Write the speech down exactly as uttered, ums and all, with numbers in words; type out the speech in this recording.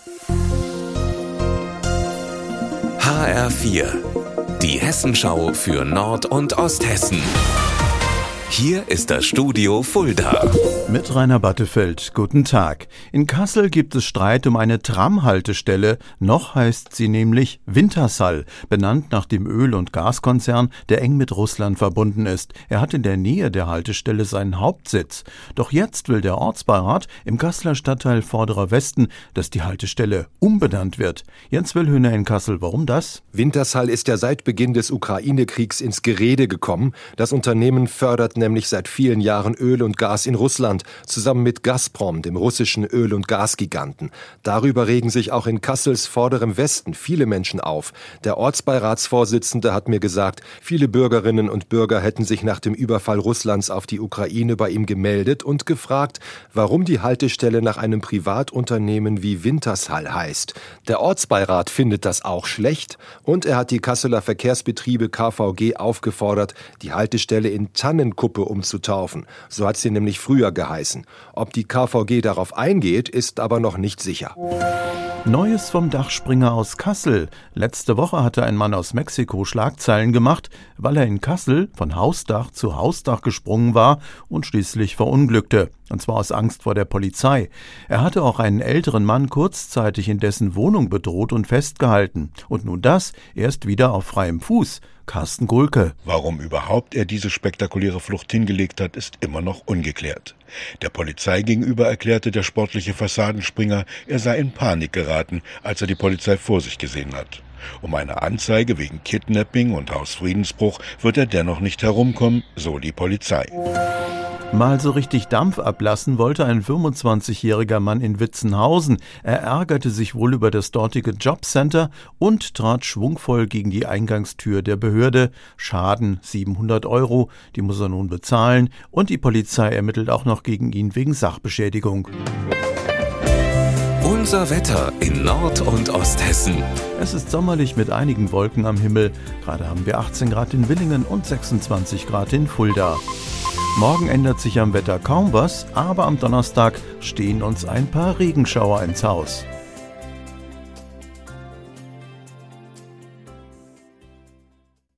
H R vier, die Hessenschau für Nord- und Osthessen. Hier ist das Studio Fulda. Mit Rainer Battefeld, guten Tag. In Kassel gibt es Streit um eine Tramhaltestelle, noch heißt sie nämlich Wintershall, benannt nach dem Öl- und Gaskonzern, der eng mit Russland verbunden ist. Er hat in der Nähe der Haltestelle seinen Hauptsitz. Doch jetzt will der Ortsbeirat im Kasseler Stadtteil Vorderer Westen, dass die Haltestelle umbenannt wird. Jens Willhöhner in Kassel, warum das? Wintershall ist ja seit Beginn des Ukraine-Kriegs ins Gerede gekommen. Das Unternehmen fördert nämlich seit vielen Jahren Öl und Gas in Russland, zusammen mit Gazprom, dem russischen Öl- und Gasgiganten. Darüber regen sich auch in Kassels vorderem Westen viele Menschen auf. Der Ortsbeiratsvorsitzende hat mir gesagt, viele Bürgerinnen und Bürger hätten sich nach dem Überfall Russlands auf die Ukraine bei ihm gemeldet und gefragt, warum die Haltestelle nach einem Privatunternehmen wie Wintershall heißt. Der Ortsbeirat findet das auch schlecht und er hat die Kasseler Verkehrsbetriebe K V G aufgefordert, die Haltestelle in Tannenkuppe umzutaufen. So hat sie nämlich früher geheißen. Ob die K V G darauf eingeht, ist aber noch nicht sicher. Neues vom Dachspringer aus Kassel. Letzte Woche hatte ein Mann aus Mexiko Schlagzeilen gemacht, weil er in Kassel von Hausdach zu Hausdach gesprungen war und schließlich verunglückte. Und zwar aus Angst vor der Polizei. Er hatte auch einen älteren Mann kurzzeitig in dessen Wohnung bedroht und festgehalten. Und nun das, erst wieder auf freiem Fuß. Carsten Gulke. Warum überhaupt er diese spektakuläre Flucht hingelegt hat, ist immer noch ungeklärt. Der Polizei gegenüber erklärte der sportliche Fassadenspringer, er sei in Panik geraten, als er die Polizei vor sich gesehen hat. Um eine Anzeige wegen Kidnapping und Hausfriedensbruch wird er dennoch nicht herumkommen, so die Polizei. Mal so richtig Dampf ablassen wollte ein fünfundzwanzigjähriger Mann in Witzenhausen. Er ärgerte sich wohl über das dortige Jobcenter und trat schwungvoll gegen die Eingangstür der Behörde. Schaden siebenhundert Euro, die muss er nun bezahlen und die Polizei ermittelt auch noch gegen ihn wegen Sachbeschädigung. Unser Wetter in Nord- und Osthessen. Es ist sommerlich mit einigen Wolken am Himmel. Gerade haben wir achtzehn Grad in Villingen und sechsundzwanzig Grad in Fulda. Morgen ändert sich am Wetter kaum was, aber am Donnerstag stehen uns ein paar Regenschauer ins Haus.